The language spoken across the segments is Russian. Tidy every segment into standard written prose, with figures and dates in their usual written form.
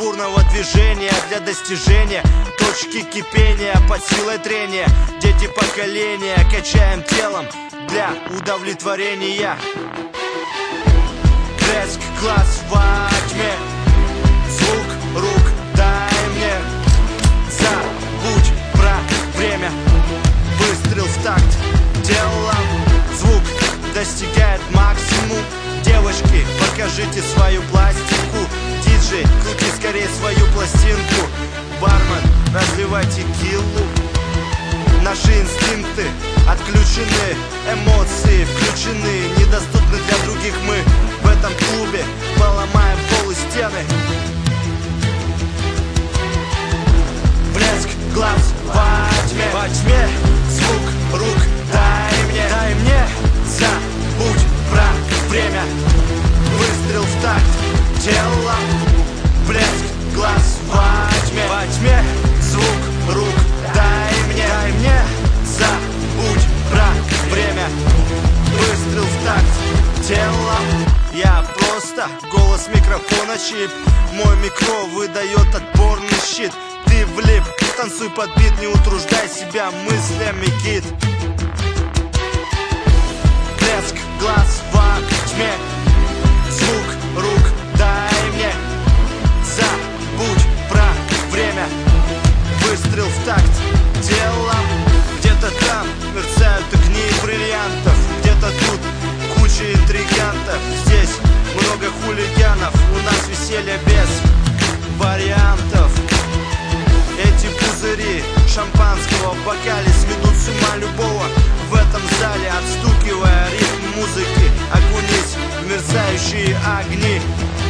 бурного движения для достижения точки кипения под силой трения. Дети поколения качаем телом для удовлетворения. Блеск глаз во тьме, звук рук дай мне. Забудь про время, выстрел в такт телом. Звук достигает максимум. Девочки, покажите свою пластику. Диджей, крути скорее свою пластинку. Бармен, разливай текилу. Наши инстинкты отключены, эмоции включены, недоступны для других мы. В этом клубе поломаем пол и стены. Блеск глаз во тьме, звук рук дай мне. Забудь про время, выстрел в такт телом. Блеск глаз во тьме, звук рук дай мне. Забудь про время, выстрел в такт телом. Я просто голос микрофона чип. Мой микро выдает отборный щит. Ты влип, танцуй под бит, не утруждай себя мыслями, кит. Блеск глаз во тьме, звук рук дай мне. Забудь про время, выстрел в такт телом. Где-то там мерцают огни бриллиантов, где-то тут куча интригантов. Здесь много хулиганов, у нас веселье без вариантов. Эти пузыри шампанского в бокале сведут с ума любого в этом зале, отстукивая ритм музыки. Окунись в мерцающие огни.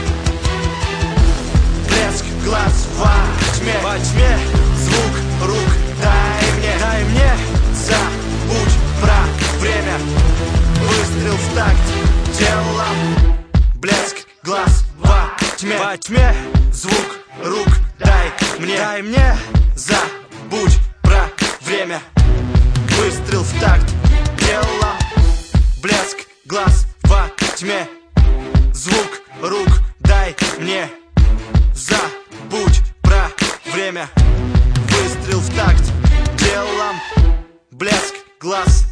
Блеск глаз во тьме, звук рук дай мне. Забудь про время, выстрел в такт телом. Блеск глаз во тьме, звук рук дай мне. Забудь про время, выстрел в такт телом. Блеск глаз во тьме, звук рук дай мне. Забудь про время, выстрел в такт телом. Блеск глаз